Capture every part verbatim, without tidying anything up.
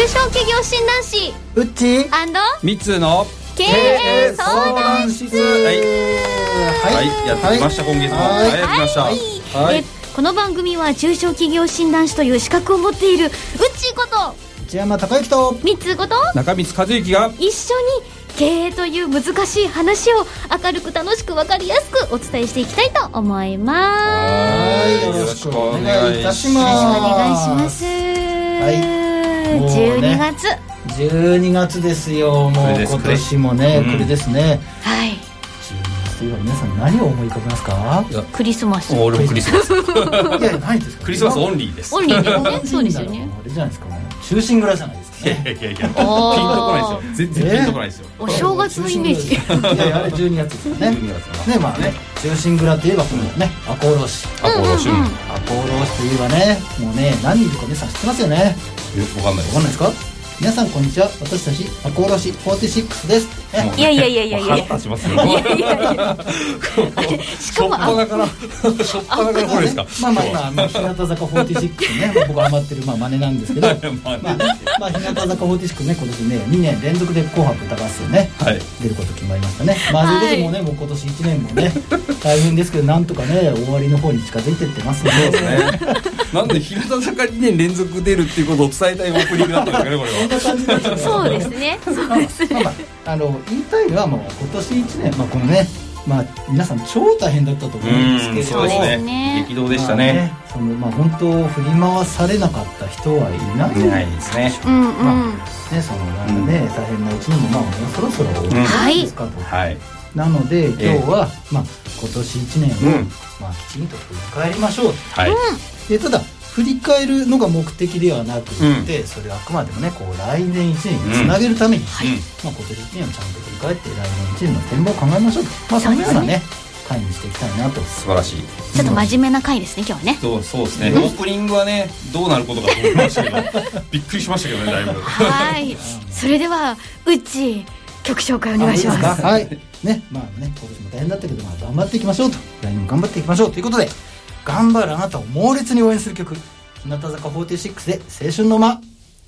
小企業診断士うっちーみっつーの経営相談室。 はい、はい、やってきました、今月も。はい、やってきました。はい、 えこの番組は中小企業診断士という資格を持っているうっちーこと内山孝之とみっつーこと中光和之が一緒に経営という難しい話を明るく楽しく分かりやすくお伝えしていきたいと思います。 はい、よろしくお願いいたします。 よろしくお願いします。 はい、 じゅうにがつ、 じゅうにがつですよ。もう今年もね、これですね。 はい。 じゅうにがつといえば皆さん何を思い浮かべますか？ クリスマス。 俺もクリスマス。いや、何ですか？ クリスマスオンリーです。 オンリーですね。そうですよね。 あれじゃないですか。忠臣蔵じゃないですか。 いやいやいや、ピンとこないですよ。全然ピンとこないですよ。 お正月のイメージ。 いやいや、あれじゅうにがつですよね。ね、まあね、忠臣蔵といえばこのね、赤穂浪士。 赤穂浪士。赤穂浪士といえばね、もうね、何人いるか皆さん知ってますよね。 わかんないです。 わかんないですか？皆さんこんにちは。私たち赤穂浪士フォーティシックスです。 いやいやいやいやいや。 腹立ちますよ。 いやいやいや。しかもしょっぱなからしょっぱなからこれですか。 まあまあまあ、まあ、日向坂フォーティシックスね、僕がハマってるまあ真似なんですけど、まあまあ日向坂フォーティシックスね、今年ねにねん連続で紅白歌合戦ね出ること決まりましたね。まあということでもね、もう今年いちねんもね大変ですけど、なんとかね終わりの方に近づいてってますので。 なんで日向坂にねん連続出るっていうことを伝えたいオープニングだったんですかね、これは。 そうですね。そうですね。 まああの言いたいのはもう今年いちねん、まあこのね、まあ皆さん超大変だったと思うんですけど、 そうですね。 激動でしたね。 そのまあ本当振り回されなかった人はいないいないですね。 うんうん。 まあね、そのなんかね、大変な一年もまあもうそろそろ終わりですかと。 はい。 なので今日はまあ今年いちねんをまあきちんと振り返りましょう。 はい。 でただ振り返るのが目的ではなくて、うん、それはあくまでもねこう来年いちねんにつなげるために、うんまあ、今年いちねんをちゃんと振り返って来年いちねんの展望を考えましょうと、まあ、そのようなね回にしていきたいなと。 素晴らしい。 ちょっと真面目な回ですね今日はね。 そうそうですね、うん、オープニングはねどうなることかと思いましたけどびっくりしましたけどねだいぶ。 はいそれではうっち曲紹介お願いします。 はいね、まあね今年も大変だったけど、まあ、頑張っていきましょうと、来年も頑張っていきましょうということで、頑張るあなたを猛烈に応援する曲、日向坂フォーティシックスで青春の間。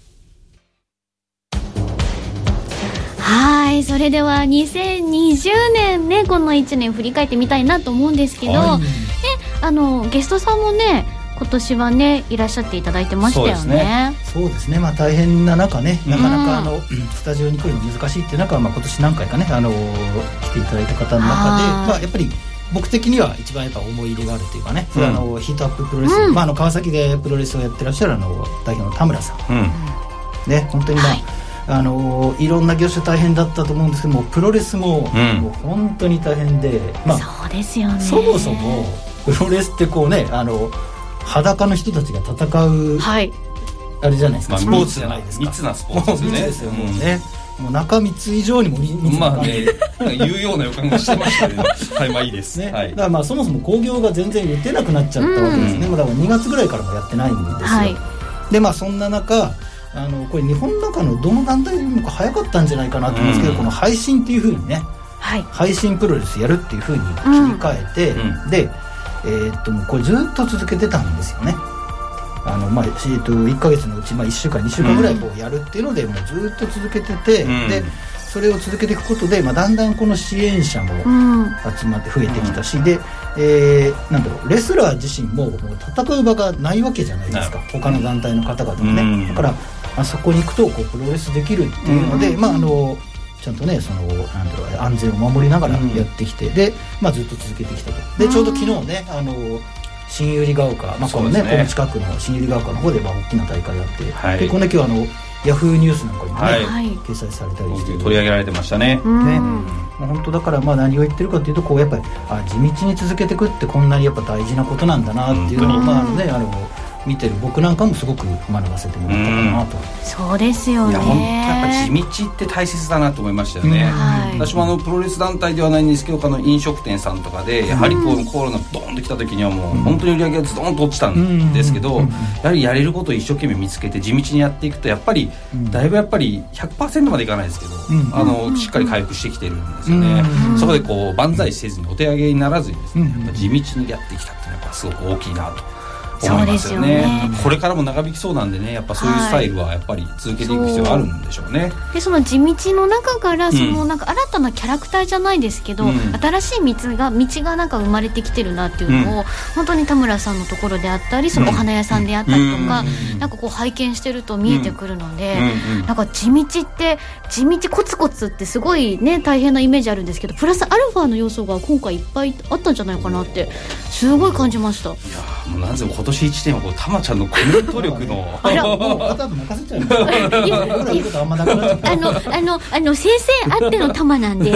はい、それではにせんにじゅうねんね、このいちねん振り返ってみたいなと思うんですけど、はい、ね、あのゲストさんもね今年はねいらっしゃっていただいてましたよね。 そうですね、まあ大変な中ね、なかなかあの、うん、スタジオに来るの難しいっていう中、まあ、今年何回かねあの来ていただいた方の中で、まあ、やっぱり僕的には一番やっぱ思い入れがあるというかね、それはあの、うん、ヒートアッププロレス、うんまあ、あの川崎でプロレスをやってらっしゃるあの代表の田村さん、うん、ね本当にまあ、はい、あのいろんな業種大変だったと思うんですけども、プロレスも、うん、もう本当に大変で、まあ、 そうですよね。 そもそもプロレスってこうね、あの裸の人たちが戦う、はい、あれじゃないですか、まあ、スポーツじゃないですか。 密なスポーツですね。 密ですよもうね、うん、もう中密以上にも密な、 まあね、言うような予感がしてましたね。はい、まあいいですね。はい、 だからまあそもそも興行が全然打てなくなっちゃったわけですね。うん、だからにがつぐらいからもやってないんですよ。はい、でまあそんな中、あのこれ日本の中のどの団体よりも早かったんじゃないかなと思うんですけど、うん、この配信っていう風にね、はい、配信プロレスやるっていう風に切り替えて、うん、で、えー、っともうこれずっと続けてたんですよね。あのまあ、えー、っといっかげつのうち、まあ、いっしゅうかんにしゅうかんぐらいこうやるっていうので、うん、もうずっと続けてて、うん、でそれを続けていくことで、まあ、だんだんこの支援者も集まって増えてきたし、うん、で、えー、なんだろうレスラー自身ももう戦う場がないわけじゃないですか、他の団体の方々もね、うん、だから、まあ、そこに行くとこうプロレスできるっていうので、うん、まああのちゃんとねそのなんだろう安全を守りながらやってきて、うん、で、まあ、ずっと続けてきたと。でちょうど昨日ねあの新百合ヶ丘、まあこのね、この近くの新百合ヶ丘の方でまあ大きな大会があって、はい、でこの今日あのヤフーニュースなんかにもね、はい、掲載されたりして取り上げられてましたね。ね、 うん、まあ、本当だからまあ何を言ってるかというとこうやっぱりあ地道に続けていくってこんなにやっぱ大事なことなんだなっていうのを、うん、まあねあの見てる僕なんかもすごく学ばせてもらったかなと。 そうですよね。いや本当やっぱ地道って大切だなと思いましたよね。はい、私もあのプロレス団体ではないんですけど、あの飲食店さんとかでやはりこうコロナドーンと来た時にはもう本当に売り上げがズドンと落ちたんですけど、やはりやれることを一生懸命見つけて地道にやっていくとやっぱりだいぶやっぱり ひゃくパーセント までいかないですけど、あのしっかり回復してきてるんですよね。そこでこう万歳せずにお手上げにならずにですね、地道にやってきたっていうのはやっぱすごく大きいなと思いますよね。そうですよね。これからも長引きそうなんでね、やっぱそういうスタイルはやっぱり続けていく必要があるんでしょうね。はい、 でその地道の中からそのなんか新たなキャラクターじゃないですけど、うん、新しい道が道がなんか生まれてきてるなっていうのを、うん、本当に田村さんのところであったり、そのお花屋さんであったりとか、うん、なんかこう拝見してると見えてくるので、うん、なんか地道って地道コツコツってすごいね大変なイメージあるんですけど、プラスアルファの要素が今回いっぱいあったんじゃないかなってすごい感じました。いやもうなんぜ今年いちねんはこうたまちゃんのコメント力のあらもうあとあと任せちゃうあのあのあの先生あってのたまなんで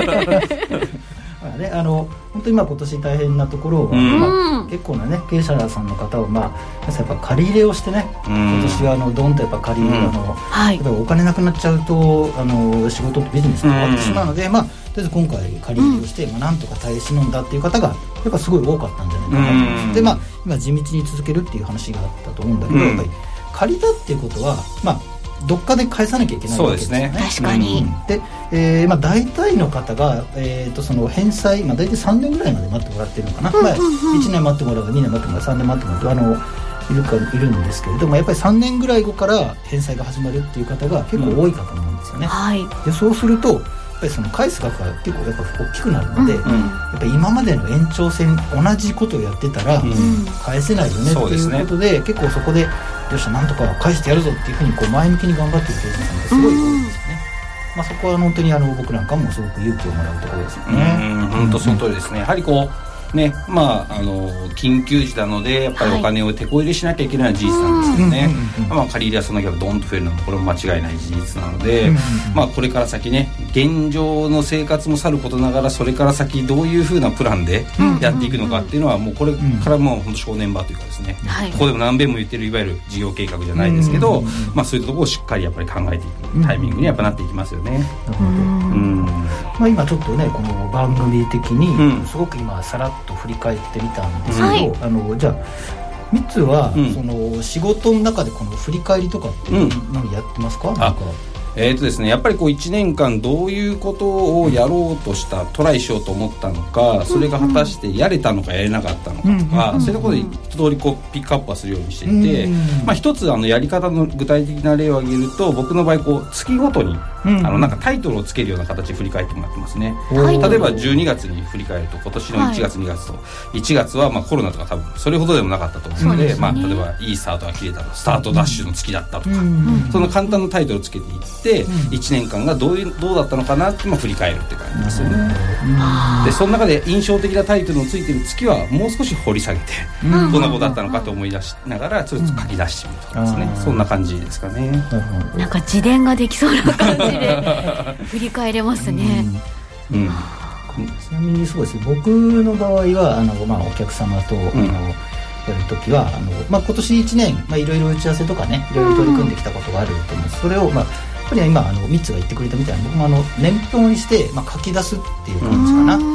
ね、あの本当に今今年大変なところは、うんまあ、結構なね経営者さんの方は、まあ、やっぱ借り入れをしてね、うん、今年はあのドンとやっぱ借り入れ、うん、あのはい、やっぱお金なくなっちゃうとあの仕事とビジネスが変わってしまうので、うんまあ、とりあえず今回借り入れをして、うんまあ、なんとか耐え忍んだっていう方がやっぱすごい多かったんじゃないかなと思います、うん、でまあ今地道に続けるっていう話があったと思うんだけど、うん、やっぱり借りたっていうことはまあどっかで返さなきゃいけないわけですね。 そうですね。確かに。 うん、で、えーまあ、大体の方が、えー、とその返済、まあ、大体さんねんぐらいまで待ってもらってるのかな、うんうんうんまあ、いちねん待ってもらうかにねん待ってもらうさんねん待ってもらうあのいるかいるんですけれども、やっぱりさんねんぐらい後から返済が始まるっていう方が結構多いかと思うんですよね。うんはい、でそうするとやっぱりその返す額が結構やっぱ大きくなるので、うんうん、やっぱり今までの延長線同じことをやってたら返せないよね、うん、っていうことで、ね、結構そこでよっしゃなんとか返してやるぞっていうふうにこう前向きに頑張っている経営者さんがすごい多いですよね。まあ、そこは本当にあの僕なんかもすごく勇気をもらうところですよね。 うん本当その通りですね。やはりこうねまあ、あの緊急時なのでやっぱりお金を手こ入れしなきゃいけないのは事実なんですけどね、はいまあ、借り入れはそのギャップドンと増えるのもこれも間違いない事実なので、まあ、これから先ね現状の生活もさることながらそれから先どういうふうなプランでやっていくのかっていうのはもうこれからもう本当正念場というかですね、はい、ここでも何遍も言ってるいわゆる事業計画じゃないですけど、まあ、そういったところをしっかりやっぱり考えていくタイミングにやっぱなっていきますよね。 うんまあ、今ちょっとねこの番組的にすごく今さらっと振り返ってみたんですけど、はい、あのじゃあみっつは、うん、その仕事の中でこの振り返りとかって何やってますか？うん、なんかえーとですね、やっぱりこういちねんかんどういうことをやろうとしたトライしようと思ったのかそれが果たしてやれたのかやれなかったのかとか、うん、そういうところで一通りこうピックアップはするようにしていて、うんまあ、一つあのやり方の具体的な例を挙げると僕の場合こう月ごとに、うん、あのなんかタイトルをつけるような形で振り返ってもらってますね。例えばじゅうにがつに振り返ると今年のいちがつにがつと、はい、いちがつはまあコロナとか多分それほどでもなかったと思うので、まあ、例えばいいスタートが切れたとスタートダッシュの月だったとか、うん、その簡単なタイトルをつけていって、うん、いちねんかんがどういうどうだったのかなって、まあ、振り返るって感じですよね。うん、でその中で印象的なタイトルのついてる月はもう少し掘り下げて、うん、どんなことだったのかと思い出しながらちょっと書き出してみるとかですね、うん、そんな感じですかね。 なんか自伝ができそうな感じで振り返れますね。うんうんちなみにそうですね僕の場合はあの、まあ、お客様と、うん、あのやるときはあの、まあ、今年いちねん、まあ、いろいろ打ち合わせとかねいろいろ取り組んできたことがあると思うんです、うん、それを、まあ、やっぱり今あのみっつが言ってくれたみたいに僕もあの年表にして、まあ、書き出すっていう感じかな、うん、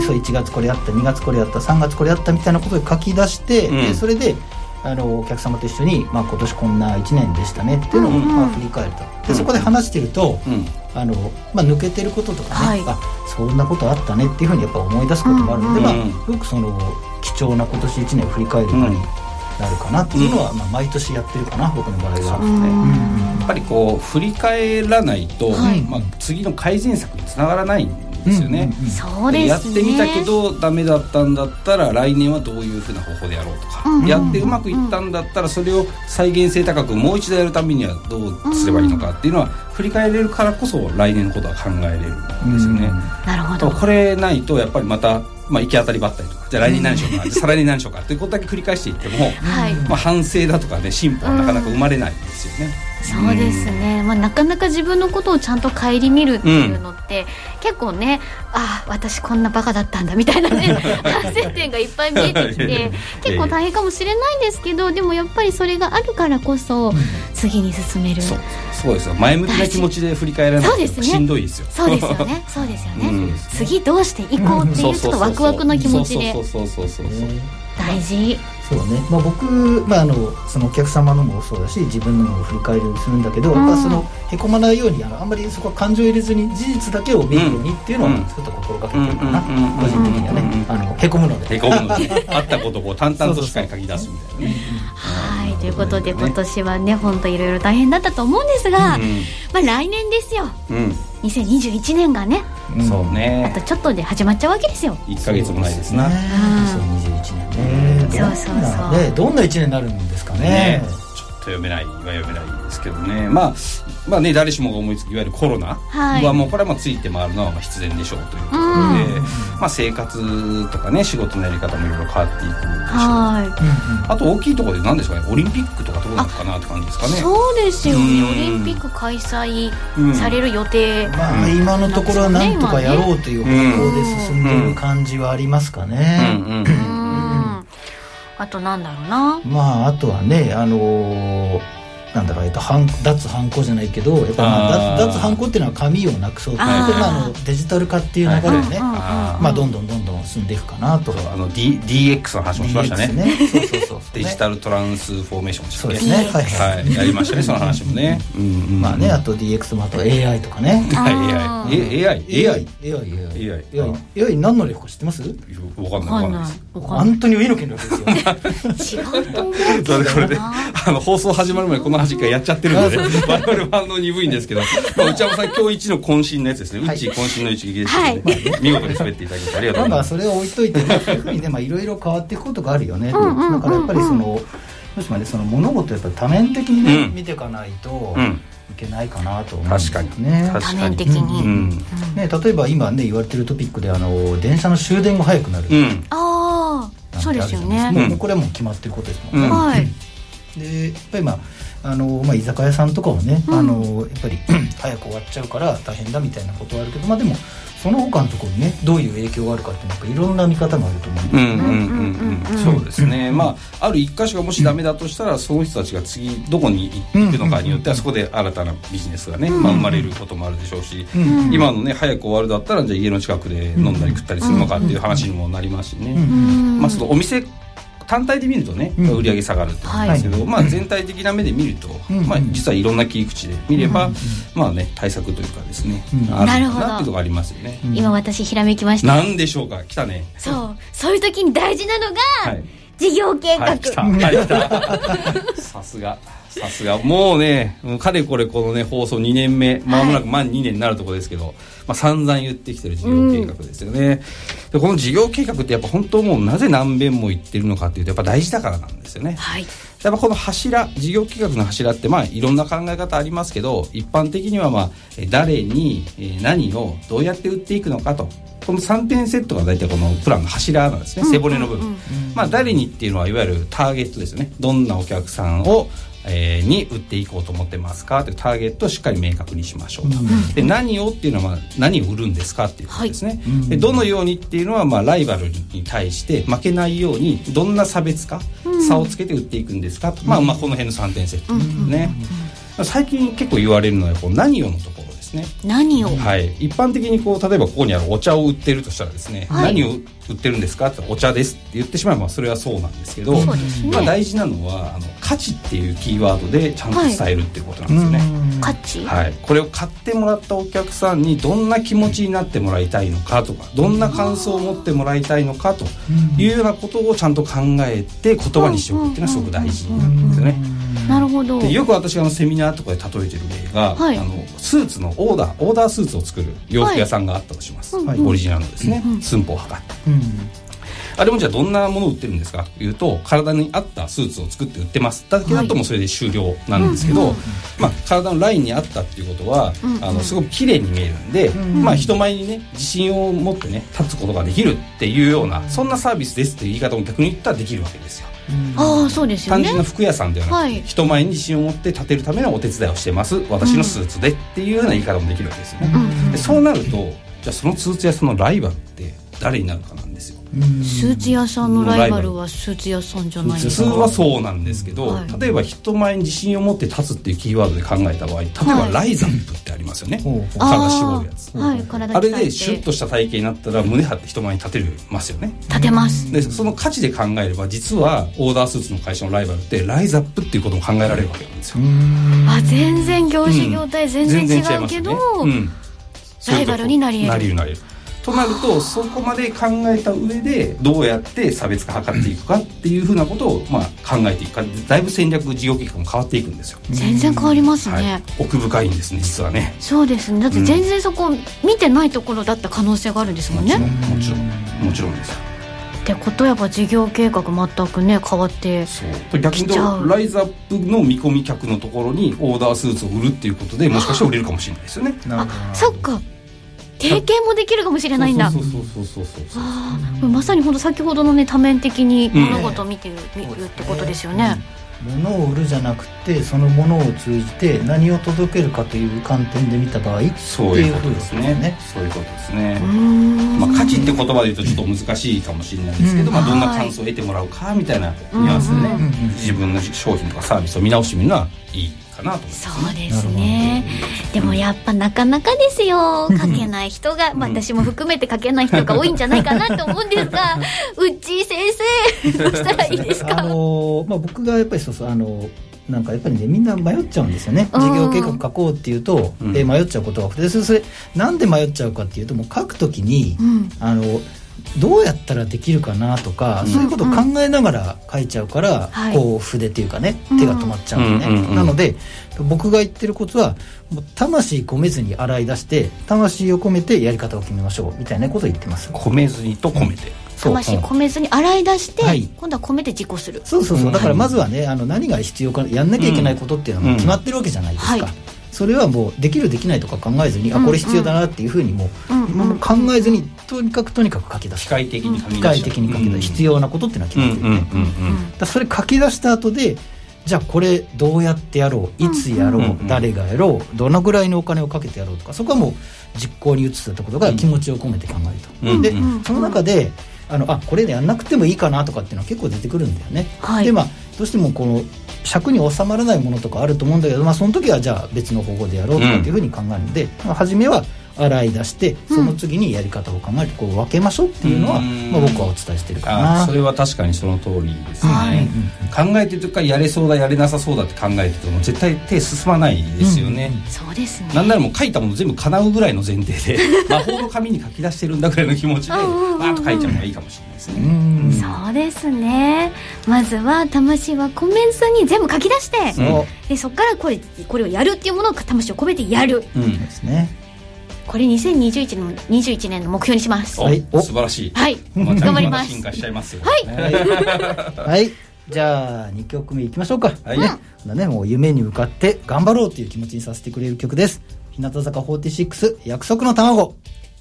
そういちがつこれやったにがつこれやったさんがつこれやったみたいなことで書き出して、うん、でそれであのお客様と一緒に、まあ、今年こんないちねんでしたねっていうのを、まあ、振り返るとでそこで話してると、うんあのまあ、抜けてることとかね、はい、あそんなことあったねっていうふうにやっぱ思い出すこともあるので、うんうんまあ、すごくその貴重な今年いちねんを振り返る場になるかなっていうのは、うんまあ、毎年やってるかな僕の場合は、ねうん、やっぱりこう振り返らないと、はいまあ、次の改善策につながらないですよね、うんうんうん、 そうですね。 やってみたけどダメだったんだったら来年はどういうふうな方法でやろうとか、うんうん、やってうまくいったんだったらそれを再現性高くもう一度やるためにはどうすればいいのかっていうのは振り返れるからこそ来年のことは考えれるんですよね、うん、 なるほど。 これないとやっぱりまたまあ、行き当たりばったりとかじゃあ来年何しようか、うん、再来年何しようかっていうことだけ繰り返していっても、はいまあ、反省だとかね進歩はなかなか生まれないんですよね、 うん、そうですね、まあ、なかなか自分のことをちゃんと顧みるっていうのって、うん、結構ねあ私こんなバカだったんだみたいなね反省点がいっぱい見えてきて結構大変かもしれないんですけどでもやっぱりそれがあるからこそ次に進める、うん、そうそうですよ前向きな気持ちで振り返らないとしんどいですよ。 そうですよねそうですよね、うん、次どうしていこうっていうちょっとワクワクの気持ちで大事。 そうね、まあ、僕、まあ、あのそのお客様のもそうだし自分のも振り返りをするんだけど、うん、やっぱそのへこまないようにあのあんまりそこは感情を入れずに事実だけを見るようにっていうのをちょっと心がけてるかな、うん、個人的にはね、うん、あのへこむのでへこむのであったことをこう淡々としっかり書き出すみたいなね。 はいということで今年はね本当いろいろ大変だったと思うんですが、うんまあ、来年ですよ、うん、にせんにじゅういちねんがね、 うん、そうねあとちょっとで始まっちゃうわけですよ。 いっかげつもないですな、 にせんにじゅういちねんね、 うん、そうそうそうね、どんないちねんになるんですか ね, ねちょっと読めないは読めないですけどね、まあ、まあね誰しもが思いつくいわゆるコロナは、はい、もうこれはもうついて回るのはまあ必然でしょうということで、うんまあ、生活とかね仕事のやり方もいろいろ変わっていくでしょう、はい、あと大きいところで何ですかねオリンピックとかどうなのかなって感じですかね。 そうですよね、オリンピック開催される予定、 うんまあ、今のところはなんとかやろうという方向で進んでいる感じはありますかね。うんうんうんうんあとなんだろうな、 まああとはねあのーなんだろう、えっと、脱ハンコじゃないけどやっぱまあ脱ハンコっていうのは紙をなくそうというまあ、あのデジタル化っていう流れでね、まあ、どんどんどんどん進んでいくかなとあの、D、ディーエックス の話もしましたね。 ねそうそうそうデジタルトランスフォーメーションそうですね、はいはい、やりましたねその話もね、うんうん、 まあねあと ディーエックス もあと エーアイ とかねエーアイ エーアイ エーアイエーアイ エーアイ エーアイ 何の略か知ってます？ わかんないわかんないです。 アントニオ猪木の略ですよ違うと思うけどなこれであの放送始まる前にこの話一回やっちゃってるんで、ね、我々反応鈍いんですけど、まあ、内山さん今日一の渾身のやつですね、はい、うち渾身の一撃ですけど、ねはい、見事に滑っていただきましてありがとうございます。 まあそれを置いといて、まあ、そういうふうにねまあいろいろ変わっていくことがあるよね。だからやっぱりそのどうしてもねその物事をやっぱり多面的に、ねうん、見ていかないと、うんいけないかなと思うんですよね。 確かに多面的に、うんうんね、例えば今ね言われてるトピックであの電車の終電が早くなる、うん、 ああそうですよね。 もうこれはもう決まってることですもんね、うん、はいでやっぱりまああのまあ、居酒屋さんとかはね、うん、あのやっぱり早く終わっちゃうから大変だみたいなことはあるけど、まあ、でもその他のところにねどういう影響があるかっていうのはいろんな見方があると思うんですよね。 そうですね、まあ、ある一箇所がもしダメだとしたら、うん、その人たちが次どこに行くのかによってはそこで新たなビジネスがね、うんまあ、生まれることもあるでしょうし、うん、今のね早く終わるだったらじゃあ家の近くで飲んだり食ったりするのかっていう話にもなりますしね、うんまあ、そのお店単体で見るとね、うん、売り上げ下がるって言うんですけど、はいまあ、全体的な目で見ると、うんまあ、実はいろんな切り口で見れば、うんまあね、対策というかですね、うん、あるかなっていうのがありますよね、 うん、今私ひらめきました。 何でしょうか。来たね。 そうそういう時に大事なのが、はい、事業計画、はい、来た、はい、来たさすがさすがもうねかれこれこのね放送にねんめまもなく満にねんになるところですけど、はいまあ、散々言ってきてる事業計画ですよね、うん、でこの事業計画ってやっぱ本当もうなぜ何遍も言ってるのかっていうとやっぱ大事だからなんですよね、はい、やっぱこの柱事業計画の柱ってまあいろんな考え方ありますけど一般的にはまあ誰に何をどうやって売っていくのかとこのさんてんセットが大体このプランの柱なんですね、うん、背骨の部分、うんうんまあ、誰にっていうのはいわゆるターゲットですよね。どんなお客さんをえー、に売っていこうと思ってますかというターゲットをしっかり明確にしましょうと、うん、で何をっていうのは、まあ、何を売るんですかっていうことですね、はい、でどのようにっていうのは、まあ、ライバルに対して負けないようにどんな差別化、うん、差をつけて売っていくんですかと、まあまあ、この辺のさんてんセットですね、うん、最近結構言われるのはこう何をのところですね。 何を、 はい、一般的にこう例えばここにあるお茶を売ってるとしたらですね、はい、何を売ってるんですかってお茶ですって言ってしまえばそれはそうなんですけど、そうですね、まあ、大事なのはあの価値っていうキーワードでちゃんと伝えるっていうことなんですよね、 はい、価値、 はい、これを買ってもらったお客さんにどんな気持ちになってもらいたいのかとかどんな感想を持ってもらいたいのかというようなことをちゃんと考えて言葉にしておくっていうのはすごく大事なんですよね。 なるほど。 でよく私があのセミナーとかで例えてる例が、はい、あのスーツのオーダーオーダースーツを作る洋服屋さんがあったとします、はい、オリジナルのですね、うんうん、寸法を測って、うん、あれもじゃあどんなものを売ってるんですかというと体に合ったスーツを作って売ってますだけだともうそれで終了なんですけど、はいまあ、体のラインに合ったっていうことは、うんうん、あのすごく綺麗に見えるんで、うんうんまあ、人前にね自信を持ってね立つことができるっていうようなそんなサービスですっていう言い方も逆に言ったらできるわけですよ。 ああそうですよね。 単純な服屋さんではなくて、はい、人前に自信を持って立てるためのお手伝いをしてます私のスーツでっていうような言い方もできるわけですよね、うん、でそうなるとじゃあそのスーツ屋さんのライバルって誰になるかなんですよ。 スーツ屋さんのライバルはスーツ屋さんじゃないですか。 普通はそうなんですけど、はい、例えば人前に自信を持って立つっていうキーワードで考えた場合、例えばライザップってありますよね、はい、体絞るやつ、 はい、体あれでシュッとした体型になったら胸張って人前に立てますよね。 立てます。 でその価値で考えれば実はオーダースーツの会社のライバルってライザップっていうことも考えられるわけなんですよ。 あ、全然業種業態全然違うけど、うん、ね、うん、ライバルになり得る。 なり得るなり得るとなると、そこまで考えた上でどうやって差別化図っていくかっていうふうなことを、まあ、考えていくか、だいぶ戦略事業計画も変わっていくんですよ。 全然変わりますね、はい、 奥深いんですね実はね。 そうですね。だって全然そこ見てないところだった可能性があるんですもんね。 もちろんもちろんですよ。 ってことはやっぱ事業計画全くね変わって逆にライザップの見込み客のところにオーダースーツを売るっていうことでもしかしたら売れるかもしれないですよね。 あ、そっか、提携もできるかもしれないんだ。 そうそうそうそうそうそう。 あ、まさに本当先ほどのね多面的に物事を見てる、うん、見るってことですよね。 物を売るじゃなくてその物を通じて何を届けるかという観点で見た場合、 そういうことですね。そういうことですね。まあ、価値って言葉で言うとちょっと難しいかもしれないですけど、うん、まあ、どんな感想を得てもらうかみたいなニュアンスでね、うんうん、自分の商品とかサービスを見直してみるのはいいかなと思います。 そうですね。でもやっぱなかなかですよ、書けない人が、まあ、私も含めて書けない人が多いんじゃないかなと思うんですがうっちー先生どうしたらいいですか。 あのーまあ、僕がやっぱりそうそう、あのーなんかやっぱりねみんな迷っちゃうんですよね。事業計画書こうっていうと、うん、え迷っちゃうことが多くて、それなんで迷っちゃうかっていうと、もう書くときに、うん、あのどうやったらできるかなとか、うん、そういうことを考えながら書いちゃうから、うん、こう筆っていうかね、はい、手が止まっちゃうんでね、うんうんうん、なので僕が言ってることはもう魂込めずに洗い出して魂を込めてやり方を決めましょうみたいなことを言ってます。 込めずにと込めて、うん魂込めずに洗い出して、はい、今度は込めて実行する。 そうそうそう、だからまずはね、あの何が必要かやんなきゃいけないことっていうのはもう決まってるわけじゃないですか、うんうん、はい、それはもうできるできないとか考えずに、うんうん、あこれ必要だなっていうふうにもう、うんうん、もう考えずにとにかくとにかく書き出す。 機械的に書き出す。 機械的に書き出す、うん、必要なことっていうのは決まってるね、うんうんうんうん、だそれ書き出した後でじゃあこれどうやってやろう、いつやろう、うんうん、誰がやろう、どのぐらいのお金をかけてやろうとか、そこはもう実行に移すってことが気持ちを込めて考えると、うん、で、うんうん、その中であのあこれでやんなくてもいいかなとかっていうのは結構出てくるんだよね、はい、でまあどうしてもこの尺に収まらないものとかあると思うんだけど、まあ、その時はじゃあ別の方法でやろうとかっていうふうに考えるので、うん、まあ、初めは洗い出してその次にやり方を考えてこう分けましょうっていうのは、うん、まあ、僕はお伝えしてるかな。 あ、それは確かにその通りですね、はい、考えてるとかやれそうだやれなさそうだって考えてても絶対手進まないですよね、 うん、そうですね。 なんならもう書いたもの全部叶うぐらいの前提で魔法の紙に書き出してるんだぐらいの気持ちでバーッと書いちゃうのがいいかもしれないですね。うん、 そうですね。まずは魂は込めずに全部書き出して、うん、でそこからこれ、これをやるっていうものを魂を込めてやる、 うん、ですね。 これにせんにじゅういちねんのにじゅういちねんの目標にします。 はい、素晴らしい。 はい、頑張ります。 進化しちゃいますよ。 はい、 はい、じゃあにきょくめいきましょうか。はい、ね、うん、ね、もう夢に向かって頑張ろうという気持ちにさせてくれる曲です。日向坂フォーティシックス約束の卵。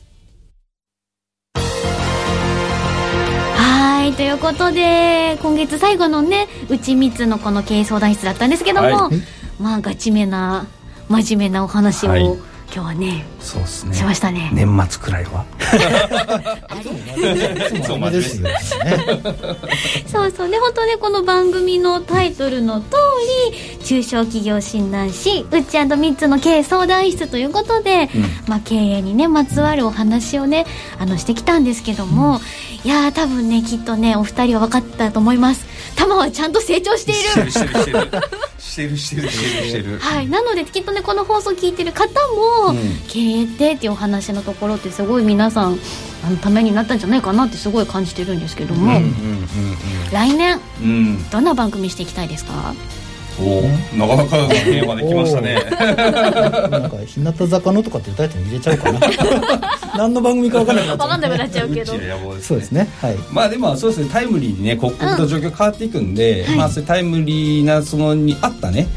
はい、ということで今月最後のねうちみつのこの経営相談室だったんですけども、はい、まあガチめな真面目なお話を、はい、今日はね、 そうですね、 しましたね。 年末くらいはそうですよね。 そうそうね、本当ね、この番組のタイトルの通り中小企業診断士うっち&みっつの経営相談室ということで、うん、まあ、経営にねまつわるお話をねあのしてきたんですけども、うん、いやー多分ねきっとねお二人は分かったと思います。タマはちゃんと成長しているしてるしてるしてるしてるしてるしてるはい、なのできっとねこの放送聞いてる方も、うん、経営ってっていうお話のところってすごい皆さんあのためになったんじゃないかなってすごい感じてるんですけども、うんうんうんうん、来年、うん、どんな番組していきたいですか？ おなかなかのテーマできましたね。 なんか日向坂のとかってタイトル入れちゃおうかな。何の番組か分からなくなっちゃう。 分かんなくなっちゃうけど。 そうですね。はい。 まあでもそうですね、タイムリーにね刻々と状況変わっていくんで、うん、まあそういうタイムリーなそのにあったね、うん、テ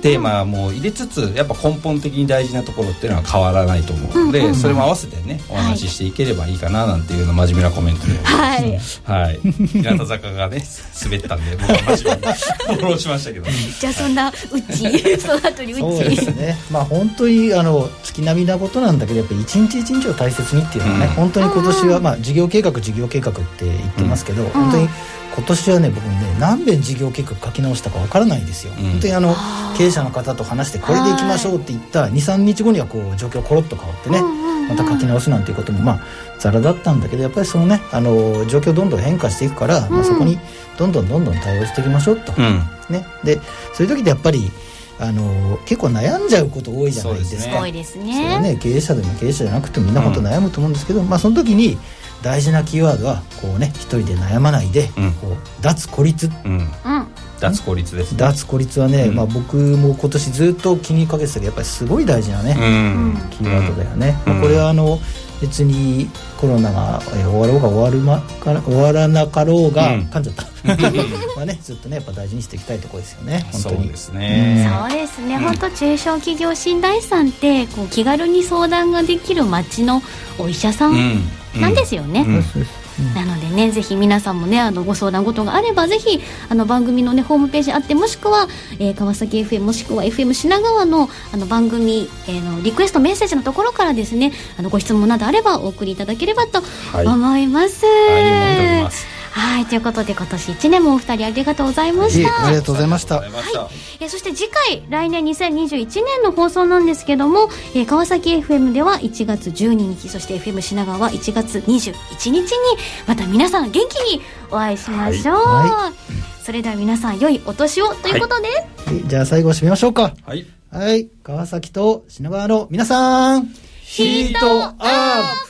テーマも入れつつやっぱ根本的に大事なところっていうのは変わらないと思うので、うんうん、それも合わせてねお話ししていければいいかななんていうの真面目なコメントで、 はい、 はい、日向坂がね滑ったんで僕は真面目にフォローしましたけどじゃあそんなうちその後にうちそうですね、まあ本当にあの月並みなことなんだけどやっぱり一日一日を大切にっていうのはね、うん、本当に今年は、まあ、事業計画事業計画って言ってますけど、うん、本当に今年はね僕ね何遍事業計画書き直したかわからないですよ、うん、本当にあの経営者の方と話してこれでいきましょうって言った にさんにちごにはこう状況コロッと変わってね、うんうんうん、また書き直すなんていうこともまあざらだったんだけどやっぱりそのねあの状況どんどん変化していくから、うんまあ、そこにどんどんどんどん対応していきましょうと、うんね、でそういう時でやっぱりあの結構悩んじゃうこと多いじゃないですか。 多いですね。 それはね経営者でも経営者じゃなくてもみんな本当悩むと思うんですけど、うんまあ、その時に大事なキーワードはこうね一人で悩まないで、うん、こう脱孤立、うんうん、 脱孤立ですね。 脱孤立はね、うんまあ、僕も今年ずっと気にかけてたけどやっぱりすごい大事なね、うん、キーワードだよね、うんまあ、これはあの別にコロナが終わろうが終わる、ま、か終わらなかろうが、うん、噛んじゃったまあねずっとねやっぱ大事にしていきたいところですよね本当に。 そうですね、 うん、そうですね、うん、本当中小企業診断士さんってこう気軽に相談ができる町のお医者さんなんですよね、うんうんうんなのでねぜひ皆さんもねあのご相談事があればぜひあの番組のねホームページあってもしくは、えー、川崎 エフエム もしくは エフエム 品川のあの番組、えー、のリクエストメッセージのところからですねあのご質問などあればお送りいただければと思います。 はい、はい、ますはいということで今年いちねんもお二人ありがとうございました。 ありがとうございました。 はいえー、そして次回来年にせんにじゅういちねんの放送なんですけども、えー、川崎 エフエム ではいちがつじゅうににちそして エフエム 品川はいちがつにじゅういちにちにまた皆さん元気にお会いしましょう、はいはい、それでは皆さん良いお年をということで、 はいはい、じゃあ最後締めましょうか。 はい、 はい、川崎と品川の皆さんヒートアップ